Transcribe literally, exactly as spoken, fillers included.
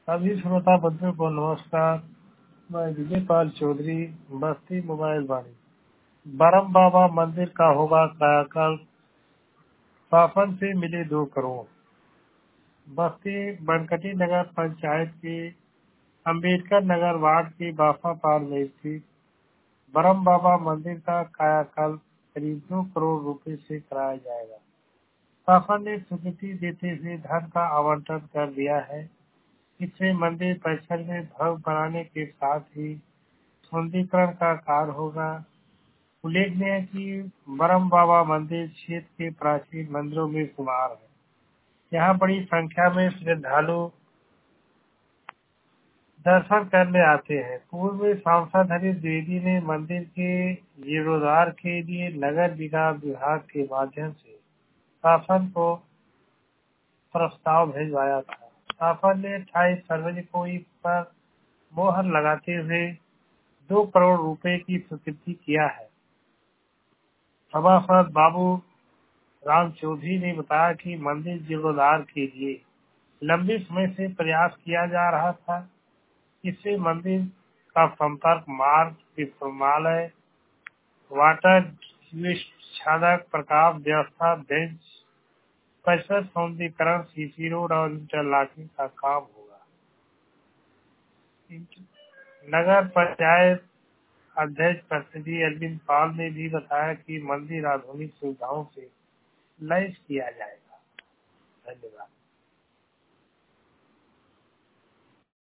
सभी श्रोता बंधुओं को नमस्कार। मैं विजय पाल चौधरी, बस्ती मोबाइल वाणी। बरम बाबा मंदिर का होगा कायाकल्प, शासन से मिले दो करोड़। बस्ती बनकटी नगर पंचायत के अंबेडकर नगर वार्ड के बाफा पार में स्थित बरम बाबा मंदिर का कायाकल्प करीब दो करोड़ रुपए से कराया जाएगा। शासन ने स्वीकृति देते हुए धन का आवंटन कर दिया है। इससे मंदिर परिसर में भव्य बनाने के साथ ही सुंदरीकरण का कार्य होगा। उल्लेखनीय है कि बरम बाबा मंदिर क्षेत्र के प्राचीन मंदिरों में शुमार है। यहाँ बड़ी संख्या में श्रद्धालु दर्शन करने आते हैं। पूर्व में सांसद हरीश द्विवेदी ने मंदिर के जीर्णोद्धार के लिए नगर विकास विभाग के माध्यम से शासन को प्रस्ताव भिजवाया था। शासन ने अट्ठाईस फरवरी को इस पर मोहर लगाते हुए दो करोड़ रुपए की स्वीकृति किया है। सभासद बाबू राम चौधरी ने बताया कि मंदिर जीर्णोद्धार के लिए लंबे समय से प्रयास किया जा रहा था। इससे मंदिर का संपर्क मार्ग, विश्रामालय, वाटर छादक प्रकाश व्यवस्था, बेंच, परिसर सौंदर्यीकरण, सीसी रोड और इंटरलॉकिंग का काम होगा। नगर पंचायत अध्यक्ष प्रतिनिधि अरविंद पाल ने भी बताया कि मंदिर आधुनिक सुविधाओं से लैस किया जाएगा। धन्यवाद।